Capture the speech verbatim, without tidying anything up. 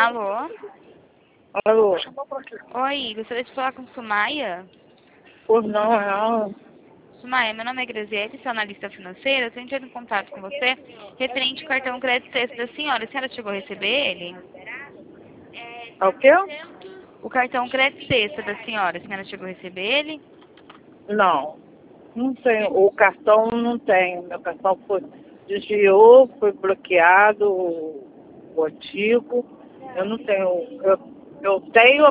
Alô? Alô? Oi, gostaria de falar com Sumaia? Pois não, não. Sumaia, meu nome é Graziele, sou analista financeira. Estou entrando em contato com você referente ao cartão crédito sexto da senhora. A senhora chegou a receber ele? É o quê? O cartão crédito sexto da senhora, a senhora chegou a receber ele? Não. Não tenho. O cartão não tem. Meu cartão foi desviou, foi bloqueado, o, o antigo. Eu não tenho. Eu, eu tenho